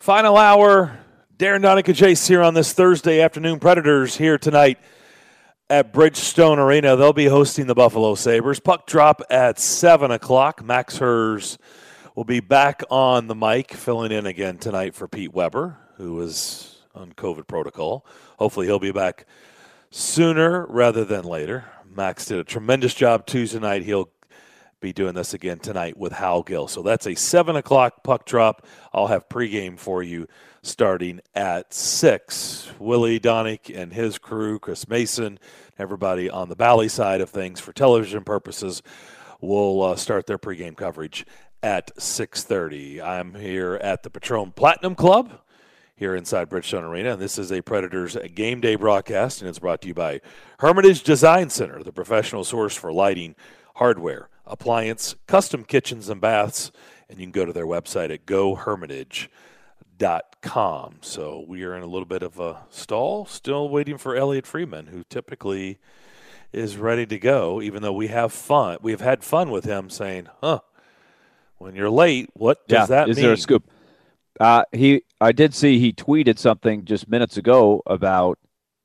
Final hour. Darren Donica Chase here on this Thursday afternoon. Predators here tonight at Bridgestone Arena. They'll be hosting the Buffalo Sabres. Puck drop at 7 o'clock. Max Hers will be back on the mic, filling in again tonight for Pete Weber, who is on COVID protocol. Hopefully he'll be back sooner rather than later. Max did a tremendous job Tuesday night. He'll be doing this again tonight with Hal Gill. So that's a 7 o'clock puck drop. I'll have pregame for you starting at 6. Willie Donick and his crew, Chris Mason, everybody on the Bally side of things for television purposes will start their pregame coverage at 6:30. I'm here at the Patron Platinum Club here inside Bridgestone Arena, and this is a Predators game day broadcast, and it's brought to you by Hermitage Design Center, the professional source for lighting, hardware, appliance, custom kitchens and baths, and you can go to their website at gohermitage.com. So we are in a little bit of a stall, still waiting for Elliot Friedman, who typically is ready to go, even though we've had fun with him saying, when you're late, what does that mean? Is there a scoop? I did see he tweeted something just minutes ago about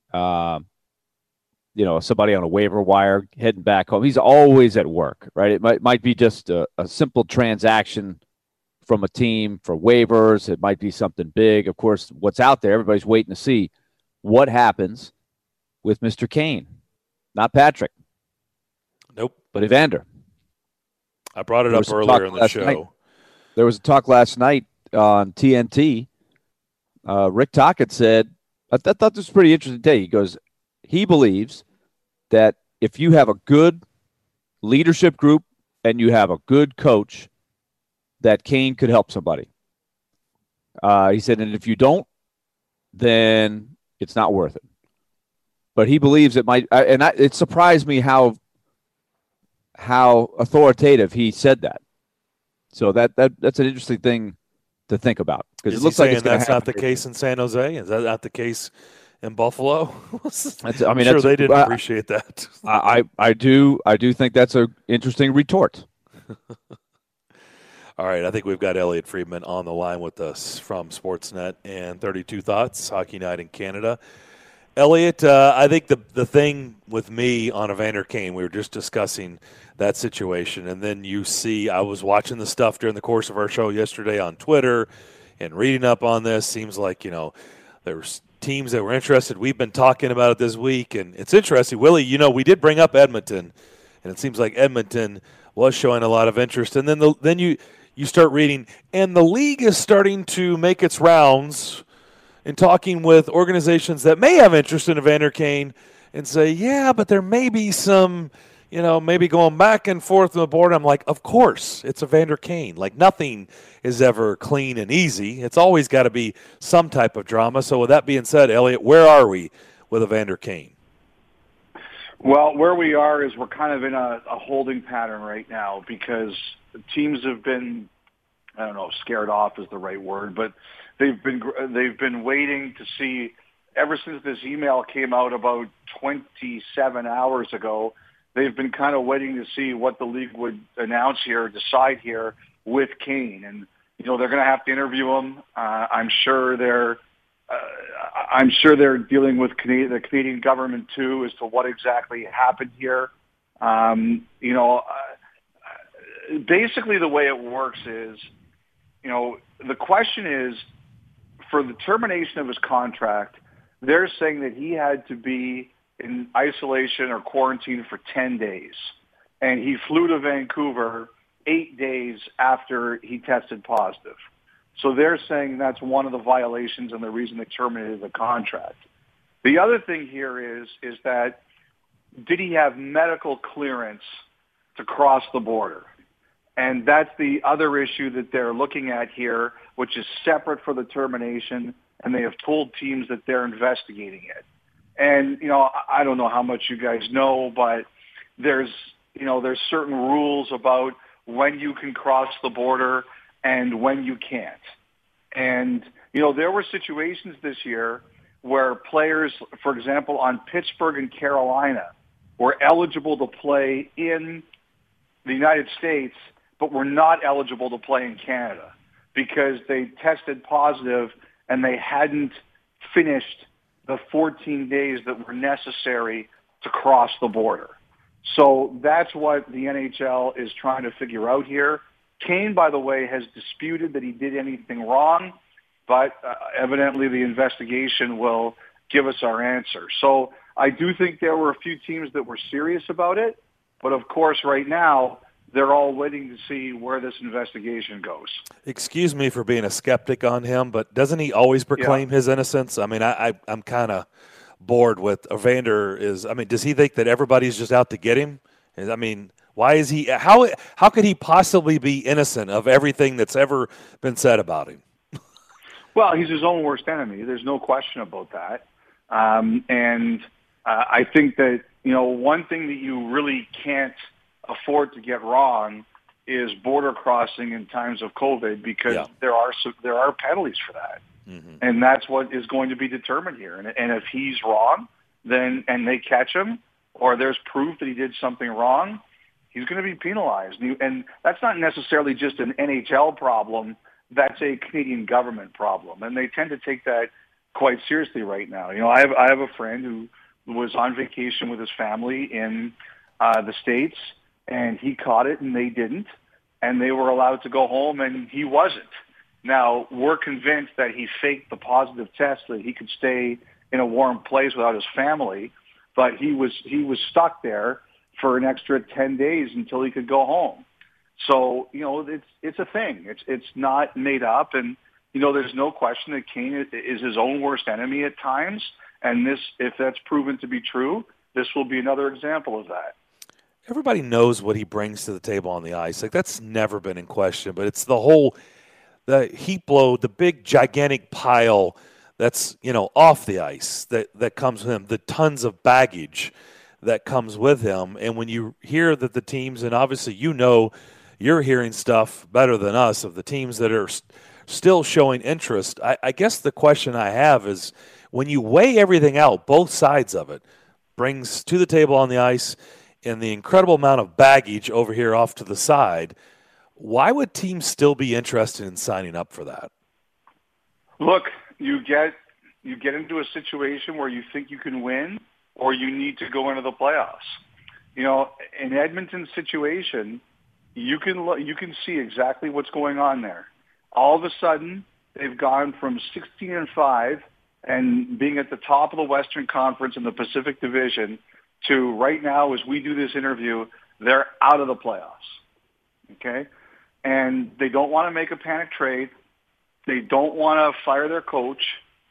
somebody on a waiver wire heading back home. He's always at work, right? It might be just a simple transaction from a team for waivers. It might be something big. Of course, what's out there, everybody's waiting to see what happens with Mr. Kane. Not Patrick. Nope. But Evander. I brought it up earlier in the show. Night. There was a talk last night on TNT. Rick Tocchet said, I thought this was pretty interesting today. He goes, he believes that if you have a good leadership group and you have a good coach, that Kane could help somebody. He said, and if you don't, then it's not worth it. But he believes it might, it surprised me how authoritative he said that. So that's an interesting thing to think about, because it looks like that's not the case in San Jose. Is that not the case in Buffalo? I'm sure they didn't appreciate that. I do think that's an interesting retort. All right, I think we've got Elliot Friedman on the line with us from Sportsnet and 32 Thoughts, Hockey Night in Canada. Elliot, I think the thing with me on Evander Kane, we were just discussing that situation, and then I was watching the stuff during the course of our show yesterday on Twitter and reading up on this. Seems like, there was teams that were interested. We've been talking about it this week, and it's interesting. Willie, we did bring up Edmonton, and it seems like Edmonton was showing a lot of interest. And then you start reading, and the league is starting to make its rounds in talking with organizations that may have interest in Evander Kane and say, yeah, but there may be some, maybe going back and forth on the board. I'm like, of course, it's Evander Kane. Like, nothing is ever clean and easy. It's always got to be some type of drama. So with that being said, Elliot, where are we with Evander Kane? Well, where we are is we're kind of in a holding pattern right now, because teams have been, I don't know if scared off is the right word, but they've been waiting to see ever since this email came out about 27 hours ago. They've been kind of waiting to see what the league would announce here, decide here with Kane, and they're going to have to interview him. I'm sure they're dealing with the Canadian government too as to what exactly happened here. Basically the way it works is, the question is, for the termination of his contract, they're saying that he had to be in isolation or quarantine for 10 days. And he flew to Vancouver 8 days after he tested positive. So they're saying that's one of the violations and the reason they terminated the contract. The other thing here is that, did he have medical clearance to cross the border? And that's the other issue that they're looking at here, which is separate for the termination, and they have told teams that they're investigating it. And, I don't know how much you guys know, but there's certain rules about when you can cross the border and when you can't. And, there were situations this year where players, for example, on Pittsburgh and Carolina, were eligible to play in the United States, but were not eligible to play in Canada because they tested positive and they hadn't finished the 14 days that were necessary to cross the border. So that's what the NHL is trying to figure out here. Kane, by the way, has disputed that he did anything wrong, but evidently the investigation will give us our answer. So I do think there were a few teams that were serious about it, but of course right now they're all waiting to see where this investigation goes. Excuse me for being a skeptic on him, but doesn't he always proclaim his innocence? I mean, I'm kind of bored with Evander does he think that everybody's just out to get him? I mean, why is he how could he possibly be innocent of everything that's ever been said about him? Well, he's his own worst enemy. There's no question about that. I think that, one thing that you really can't afford to get wrong is border crossing in times of COVID, because there are penalties for that. Mm-hmm. And that's what is going to be determined here. And if he's wrong, then and they catch him, or there's proof that he did something wrong, he's going to be penalized. And that's not necessarily just an NHL problem. That's a Canadian government problem. And they tend to take that quite seriously right now. I have a friend who was on vacation with his family in the States, and he caught it and they didn't. And they were allowed to go home and he wasn't. Now, we're convinced that he faked the positive test so that he could stay in a warm place without his family, but he was stuck there for an extra 10 days until he could go home. So, it's a thing. It's not made up, and there's no question that Kane is his own worst enemy at times, and if that's proven to be true, this will be another example of that. Everybody knows what he brings to the table on the ice. Like, that's never been in question, but it's the heat blow, the big gigantic pile that's, off the ice that comes with him, the tons of baggage that comes with him. And when you hear that the teams, and obviously you're hearing stuff better than us of the teams that are still showing interest, I guess the question I have is, when you weigh everything out, both sides of it, brings to the table on the ice and the incredible amount of baggage over here off to the side, why would teams still be interested in signing up for that? Look, you get into a situation where you think you can win, or you need to go into the playoffs. In Edmonton's situation, you can see exactly what's going on there. All of a sudden, they've gone from 16-5 and being at the top of the Western Conference in the Pacific Division to right now, as we do this interview, they're out of the playoffs. Okay? And they don't want to make a panic trade. They don't want to fire their coach.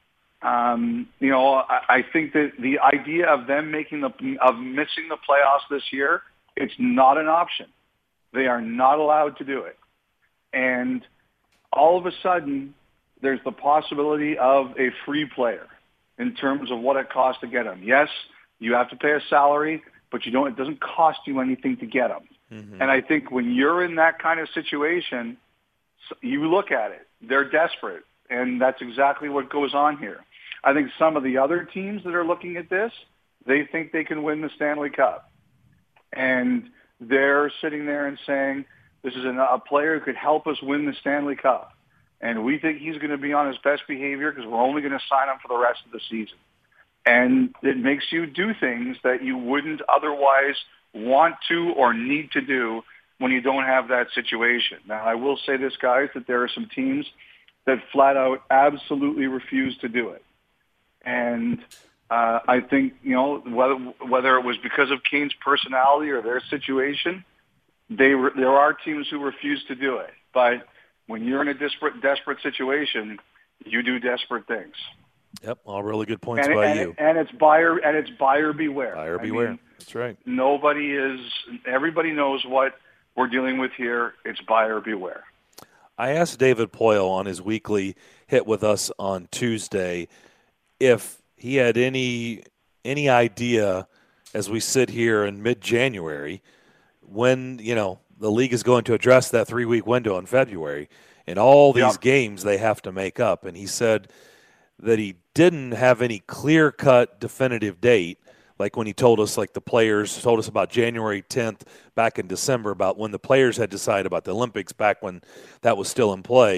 I think that the idea of them missing the playoffs this year, it's not an option. They are not allowed to do it. And all of a sudden, there's the possibility of a free player in terms of what it costs to get him. Yes, you have to pay a salary, but it doesn't cost you anything to get him. Mm-hmm. And I think when you're in that kind of situation, you look at it. They're desperate, and that's exactly what goes on here. I think some of the other teams that are looking at this, they think they can win the Stanley Cup. And they're sitting there and saying, this is a player who could help us win the Stanley Cup. And we think he's going to be on his best behavior because we're only going to sign him for the rest of the season. And it makes you do things that you wouldn't otherwise want to or need to do when you don't have that situation. Now, I will say this, guys, that there are some teams that flat out absolutely refuse to do it. And I think, whether it was because of Kane's personality or their situation, there are teams who refuse to do it. But when you're in a desperate situation, you do desperate things. Yep, all really good points by you. And it's buyer beware. Buyer beware. That's right. Everybody knows what we're dealing with here. It's buyer beware. I asked David Poile on his weekly hit with us on Tuesday if he had any idea, as we sit here in mid-January, when the league is going to address that 3-week window in February and all these games they have to make up. And he said that he didn't have any clear-cut definitive date, like when he told us, like the players told us about January 10th back in December, about when the players had decided about the Olympics back when that was still in play.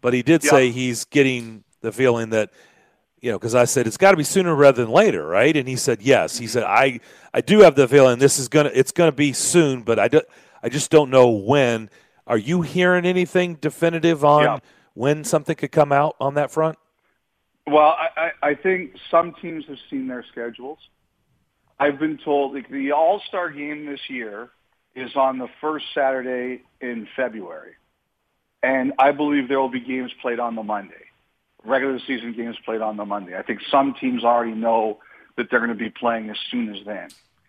But he did say he's getting the feeling that, because I said it's got to be sooner rather than later, right? And he said yes. He said I do have the feeling it's gonna be soon, but I just don't know when. Are you hearing anything definitive on when something could come out on that front? Well, I think some teams have seen their schedules. I've been told the All-Star game this year is on the first Saturday in February. And I believe there will be games played on the Monday, regular season games played on the Monday. I think some teams already know that they're going to be playing as soon as then.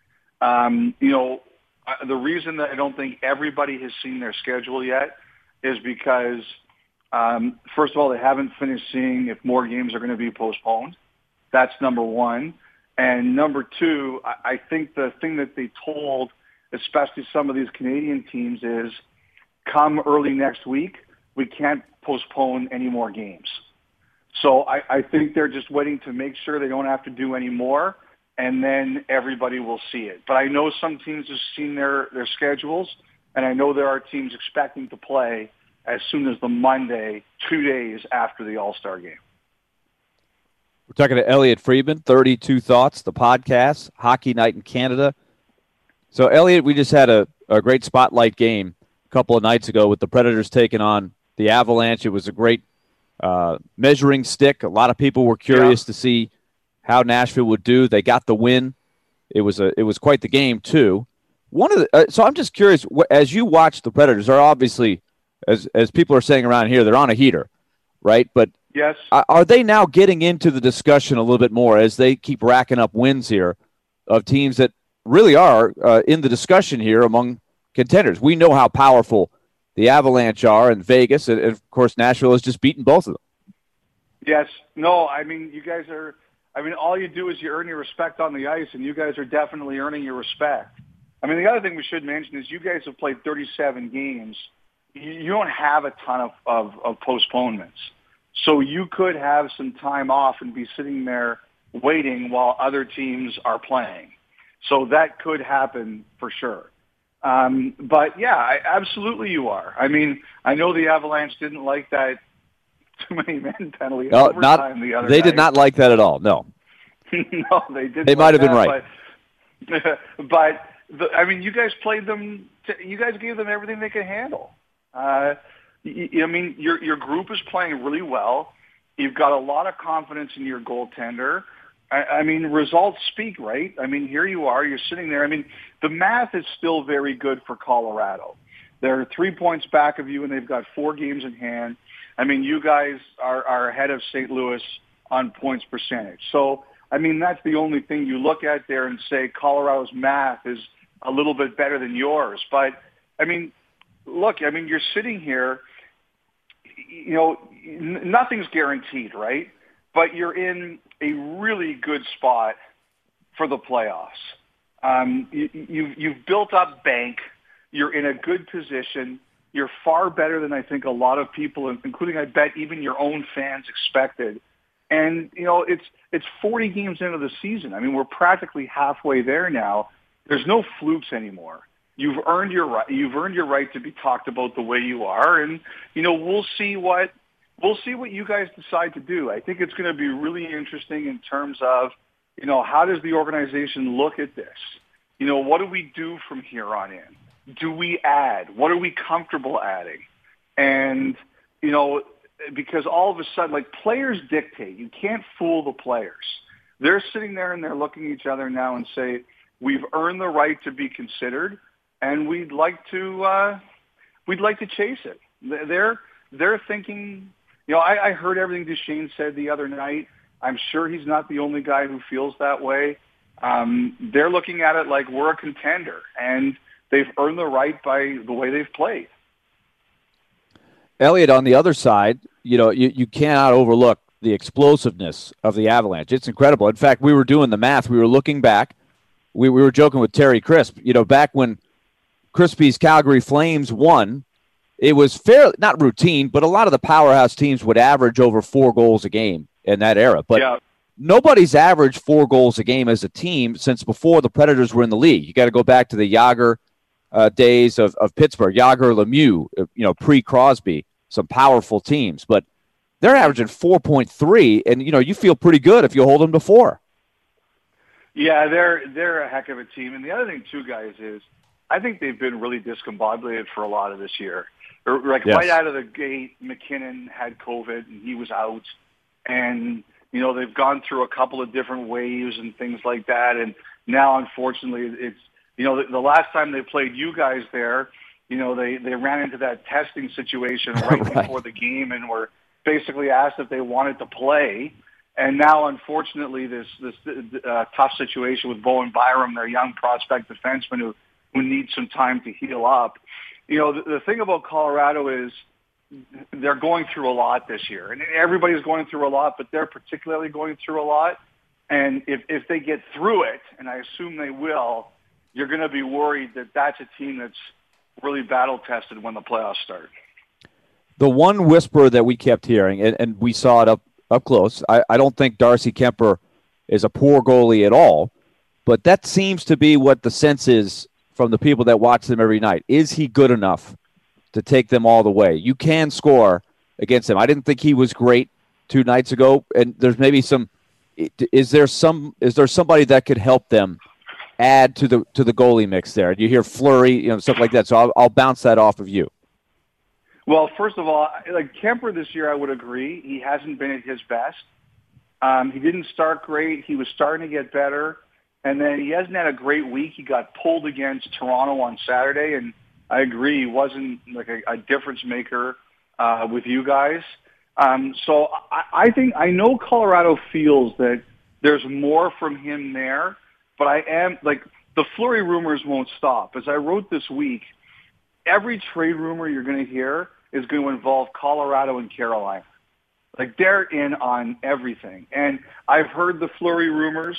The reason that I don't think everybody has seen their schedule yet is because, first of all, they haven't finished seeing if more games are going to be postponed. That's number one. And number two, I think the thing that they told, especially some of these Canadian teams, is come early next week, we can't postpone any more games. So I think they're just waiting to make sure they don't have to do any more, and then everybody will see it. But I know some teams have seen their schedules, and I know there are teams expecting to play as soon as the Monday, 2 days after the All-Star game. We're talking to Elliotte Friedman, 32 Thoughts, the podcast, Hockey Night in Canada. So, Elliotte, we just had a great spotlight game a couple of nights ago with the Predators taking on the Avalanche. It was a great measuring stick. A lot of people were curious to see how Nashville would do. They got the win. It was quite the game too. So I'm just curious, as you watch the Predators, are obviously, as people are saying around here, they're on a heater, right? But yes, are they now getting into the discussion a little bit more as they keep racking up wins here of teams that really are in the discussion here among contenders? We know how powerful the Avalanche are in Vegas, and of course Nashville has just beaten both of them. Yes. No, I mean, you guys are, all you do is you earn your respect on the ice, and you guys are definitely earning your respect. I mean, the other thing we should mention is you guys have played 37 games. You don't have a ton of postponements. So you could have some time off and be sitting there waiting while other teams are playing. So that could happen for sure. But, yeah, absolutely you are. I mean, I know the Avalanche didn't like that too many men penalty overtime the other They night. did not like that at all, no. No, they didn't. They might have been right. But you guys played them. You guys gave them everything they could handle. Your group is playing really well. You've got a lot of confidence in your goaltender. Results speak, right? Here you are. You're sitting there. The math is still very good for Colorado. They're 3 points back of you, and they've got 4 games in hand. You guys are ahead of St. Louis on points percentage. So, that's the only thing you look at there and say Colorado's math is a little bit better than yours. But, look, you're sitting here, nothing's guaranteed, right? But you're in a really good spot for the playoffs. You've built up bank. You're in a good position. You're far better than I think a lot of people, including I bet even your own fans, expected. And, it's 40 games into the season. We're practically halfway there now. There's no flukes anymore. You've earned your right. You've earned your right to be talked about the way you are, and we'll see what you guys decide to do. I think it's going to be really interesting in terms of how does the organization look at this? What do we do from here on in? Do we add? What are we comfortable adding? And because all of a sudden, players dictate. You can't fool the players. They're sitting there and they're looking at each other now and say, we've earned the right to be considered. And we'd like to chase it. They're thinking. I heard everything Duchesne said the other night. I'm sure he's not the only guy who feels that way. They're looking at it like we're a contender, and they've earned the right by the way they've played. Elliotte, on the other side, you cannot overlook the explosiveness of the Avalanche. It's incredible. In fact, we were doing the math. We were looking back. We were joking with Terry Crisp. Back when Crispy's Calgary Flames won, it was fairly, not routine, but a lot of the powerhouse teams would average over 4 goals a game in that era. But nobody's averaged 4 goals a game as a team since before the Predators were in the league. You got to go back to the Jagr days of Pittsburgh, Jagr, Lemieux, pre-Crosby. some powerful teams, but they're averaging 4.3, and you feel pretty good if you hold them to 4. Yeah, they're a heck of a team. And the other thing too, guys, is I think they've been really discombobulated for a lot of this year. Like Yes. right out of the gate, McKinnon had COVID and he was out, and they've gone through a couple of different waves and things like that. And now, unfortunately, it's the last time they played you guys there, they ran into that testing situation right before the game and were basically asked if they wanted to play. And now, unfortunately, this tough situation with Bowen Byram, their young prospect defenseman who needs some time to heal up. The thing about Colorado is they're going through a lot this year. And everybody's going through a lot, but they're particularly going through a lot. And if they get through it, and I assume they will, you're going to be worried that that's a team that's really battle-tested when the playoffs start. The one whisper that we kept hearing, and we saw it up close, I don't think Darcy Kemper is a poor goalie at all, but that seems to be what the sense is from the people that watch them every night. Is he good enough to take them all the way? You can score against him. I didn't think he was great 2 nights ago, and there's maybe some – is there somebody that could help them add to the goalie mix there? You hear Fleury, stuff like that, so I'll bounce that off of you. Well, first of all, like Kemper this year, I would agree. He hasn't been at his best. He didn't start great. He was starting to get better. And then he hasn't had a great week. He got pulled against Toronto on Saturday, and I agree he wasn't like a difference maker with you guys. So I know Colorado feels that there's more from him there, but I am like the Fleury rumors won't stop. As I wrote this week, every trade rumor you're going to hear is going to involve Colorado and Carolina. Like they're in on everything, and I've heard the Fleury rumors.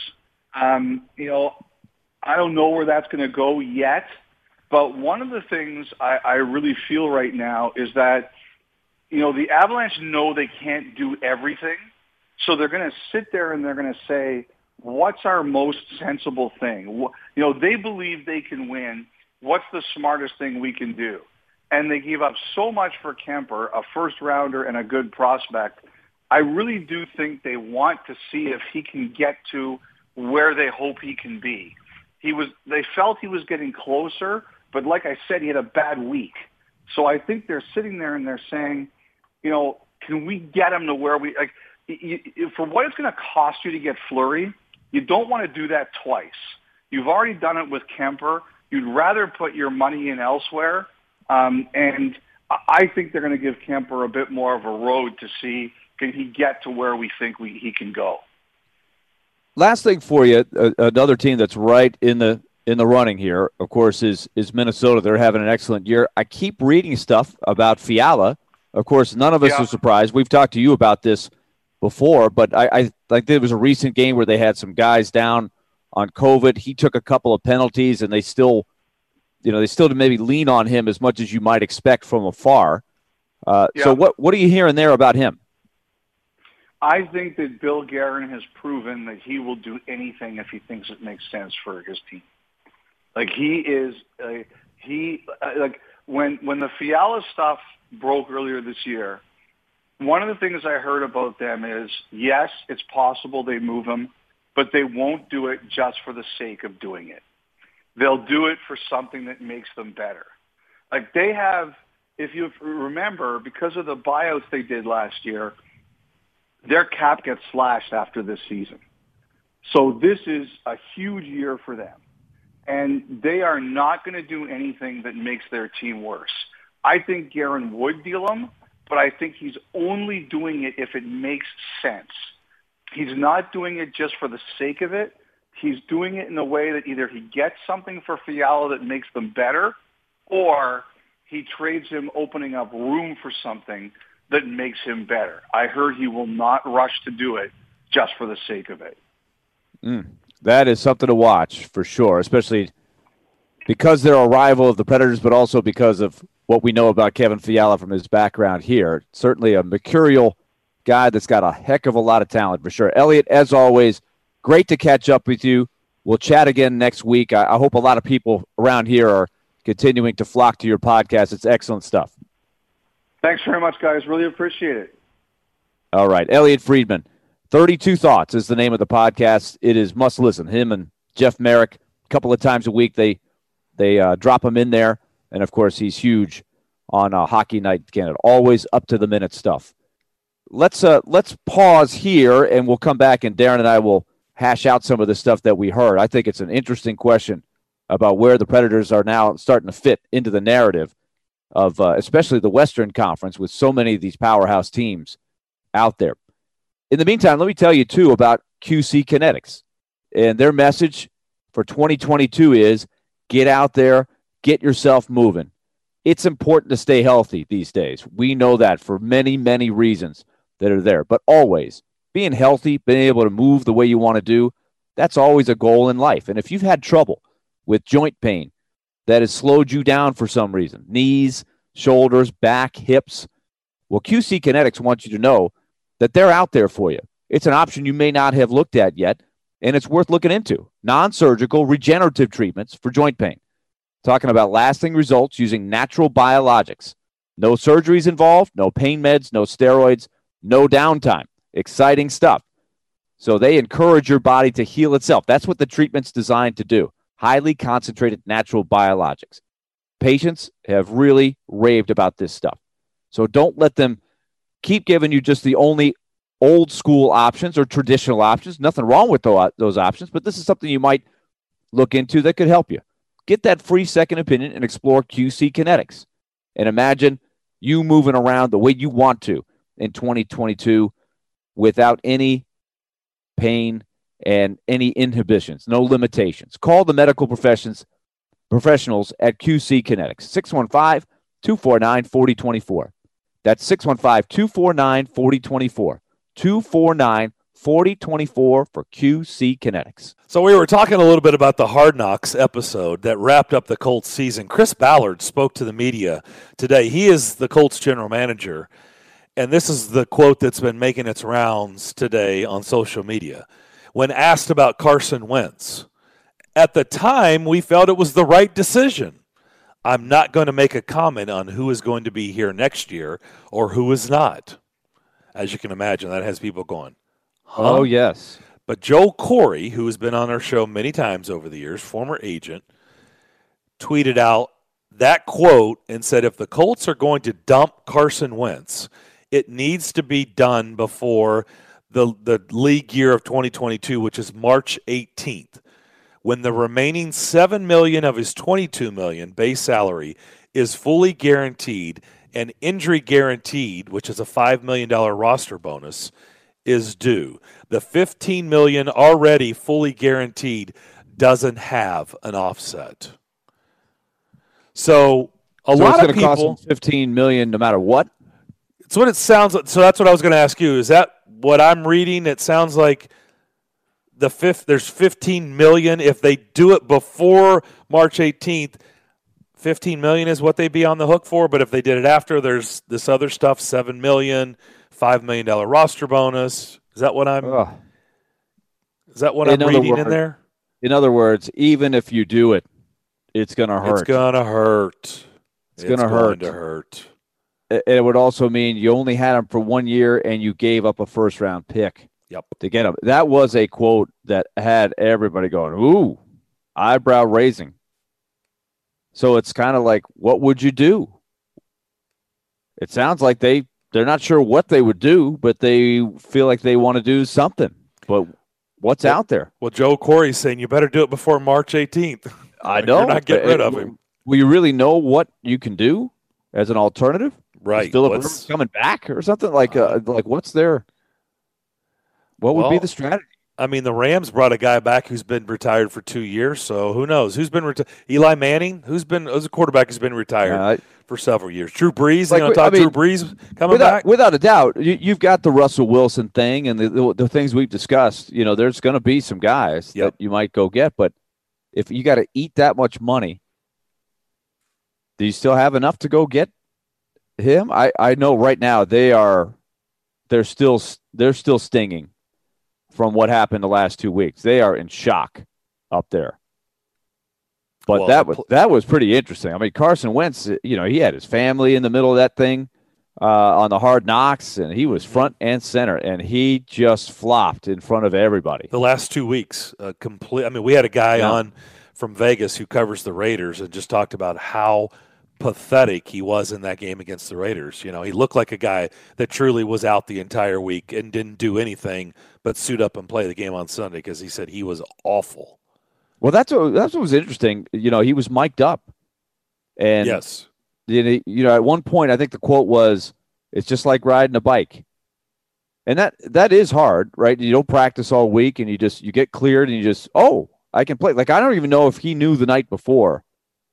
I don't know where that's going to go yet, but one of the things I really feel right now is that, the Avalanche know they can't do everything, so they're going to sit there and they're going to say, what's our most sensible thing? They believe they can win. What's the smartest thing we can do? And they gave up so much for Kemper, a first-rounder and a good prospect. I really do think they want to see if he can get to where they hope he can be. They felt he was getting closer, but like I said, he had a bad week. So I think they're sitting there and they're saying, can we get him to where we, for what it's going to cost you to get Fleury, you don't want to do that twice. You've already done it with Kemper. You'd rather put your money in elsewhere. And I think they're going to give Kemper a bit more of a road to see, can he get to where we think he can go. Last thing for you, another team that's right in the running here, of course, is Minnesota. They're having an excellent year. I keep reading stuff about Fiala. Of course, none of us are surprised. We've talked to you about this before, but I like there was a recent game where they had some guys down on COVID. He took a couple of penalties, and they still didn't maybe lean on him as much as you might expect from afar. So what are you hearing there about him? I think that Bill Guerin has proven that he will do anything if he thinks it makes sense for his team. Like when the Fiala stuff broke earlier this year, one of the things I heard about them is, yes, it's possible they move him, but they won't do it just for the sake of doing it. They'll do it for something that makes them better. Like they have, if you remember, because of the buyouts they did last year, their cap gets slashed after this season. So this is a huge year for them. And they are not going to do anything that makes their team worse. I think Guerin would deal them, but I think he's only doing it if it makes sense. He's not doing it just for the sake of it. He's doing it in a way that either he gets something for Fiala that makes them better, or he trades him, opening up room for something that makes him better. I heard he will not rush to do it just for the sake of it. That is something to watch for sure, especially because they're a rival of the Predators, but also because of what we know about Kevin Fiala from his background here. Certainly a mercurial guy that's got a heck of a lot of talent for sure. Elliot, as always, great to catch up with you. We'll chat again next week. I hope a lot of people around here are continuing to flock to your podcast. It's excellent stuff. Thanks very much, guys. Really appreciate it. All right. Elliot Friedman, 32 Thoughts is the name of the podcast. It is must listen. Him and Jeff Merrick, a couple of times a week, they drop him in there. And, of course, he's huge on Hockey Night Canada. Always up-to-the-minute stuff. Let's pause here, and we'll come back, and Darren and I will hash out some of the stuff that we heard. I think it's an interesting question about where the Predators are now starting to fit into the narrative of especially the Western Conference with so many of these powerhouse teams out there. In the meantime, let me tell you, too, about QC Kinetics. And their message for 2022 is get out there, get yourself moving. It's important to stay healthy these days. We know that for many, many reasons that are there. But always, being healthy, being able to move the way you want to do, that's always a goal in life. And if you've had trouble with joint pain that has slowed you down for some reason, knees, shoulders, back, hips, well, QC Kinetics wants you to know that they're out there for you. It's an option you may not have looked at yet, and it's worth looking into. Non-surgical regenerative treatments for joint pain. Talking about lasting results using natural biologics. No surgeries involved, no pain meds, no steroids, no downtime. Exciting stuff. So they encourage your body to heal itself. That's what the treatment's designed to do. Highly concentrated natural biologics. Patients have really raved about this stuff. So don't let them keep giving you just the only old school options or traditional options. Nothing wrong with those options, but this is something you might look into that could help you. Get that free second opinion and explore QC Kinetics. And imagine you moving around the way you want to in 2022 without any pain and any inhibitions, no limitations. Call the medical professionals at QC Kinetics, 615-249-4024. That's 615-249-4024. 249-4024 for QC Kinetics. So we were talking a little bit about the Hard Knocks episode that wrapped up the Colts season. Chris Ballard spoke to the media today. He is the Colts general manager, and this is the quote that's been making its rounds today on social media. When asked about Carson Wentz, at the time we felt it was the right decision. I'm not going to make a comment on who is going to be here next year or who is not. As you can imagine, that has people going, huh? Oh, yes. But Joe Corey, who has been on our show many times over the years, former agent, tweeted out that quote and said, if the Colts are going to dump Carson Wentz, it needs to be done before the league year of 2022, which is March 18th. When the remaining $7 million of his $22 million base salary is fully guaranteed and injury guaranteed, which is a $5 million roster bonus, is due. The $15 million already fully guaranteed doesn't have an offset. So a lot of people, cost them $15 million no matter what. It's what it sounds like. So that's what I was going to ask you. Is that what I'm reading? It sounds like there's $15 million. If they do it before March 18th, $15 million is what they'd be on the hook for. But if they did it after, there's this other stuff: $7 million, $5 million roster bonus. Is that what I'm? Is that what I'm reading in there? In other words, even if you do it, it's going to hurt. It's going to hurt. It's going to hurt. It would also mean you only had him for 1 year and you gave up a first-round pick. Yep. To get him. That was a quote that had everybody going, ooh, eyebrow raising. So it's kind of like, what would you do? It sounds like they're not sure what they would do, but they feel like they want to do something. But what's out there? Well, Joe Corey's saying you better do it before March 18th. I know. You're not getting rid of him. Will you really know what you can do as an alternative? Right. Is Phillip Rivers coming back or something? Like what's their – what would be the strategy? I mean, the Rams brought a guy back who's been retired for 2 years, so who knows? Who's been retired? Eli Manning, who's a quarterback who's been retired for several years. Drew Brees, Drew Brees coming back? Without a doubt. You've got the Russell Wilson thing and the things we've discussed. You know, there's going to be some guys that you might go get, but if you got to eat that much money, do you still have enough to go get him? I know right now they're still stinging from what happened the last 2 weeks. They are in shock up there. But that was pretty interesting. I mean, Carson Wentz, he had his family in the middle of that thing. on the Hard Knocks, and he was front and center, and he just flopped in front of everybody. The last 2 weeks, complete. I mean, we had a guy on from Vegas who covers the Raiders and just talked about how pathetic he was in that game against the Raiders. You know, he looked like a guy that truly was out the entire week and didn't do anything but suit up and play the game on Sunday because he said he was awful. Well, that's what was interesting. You know, he was mic'd up, and yes, you know, at one point I think the quote was, "It's just like riding a bike," and that is hard, right? You don't practice all week, and you get cleared, and you just I can play. Like, I don't even know if he knew the night before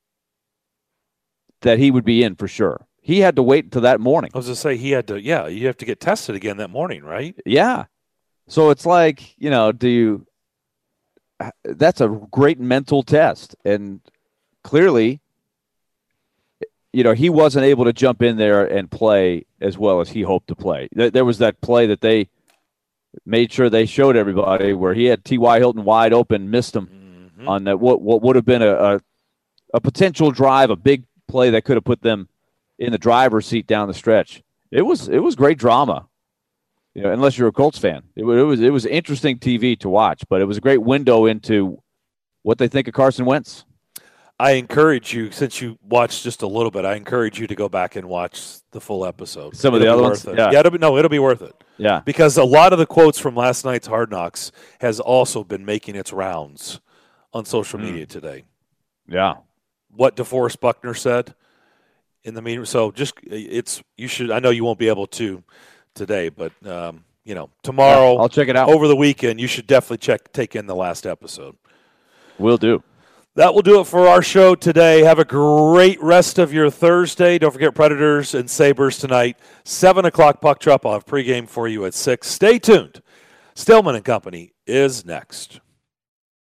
that he would be in for sure. He had to wait until that morning. I was going to say he had to. Yeah, you have to get tested again that morning, right? Yeah. So it's like, you know, that's a great mental test. And clearly, you know, he wasn't able to jump in there and play as well as he hoped to play. There was that play that they made sure they showed everybody where he had T.Y. Hilton wide open, missed him on that what would have been a potential drive, a big play that could have put them in the driver's seat down the stretch. It was great drama. You know, unless you're a Colts fan, it was interesting TV to watch, but it was a great window into what they think of Carson Wentz. I encourage you, since you watched just a little bit, I encourage you to go back and watch the full episode. Some of the other ones, yeah, it'll be worth it. Yeah, because a lot of the quotes from last night's Hard Knocks has also been making its rounds on social media today. Yeah, what DeForest Buckner said in the meeting. So you should. I know you won't be able to today, but you know, tomorrow, I'll check it out. Over the weekend, you should definitely take in the last episode. Will do. That will do it for our show today. Have a great rest of your Thursday. Don't forget Predators and Sabres tonight. 7 o'clock puck drop. I'll have pregame for you at 6. Stay tuned. Stillman and Company is next.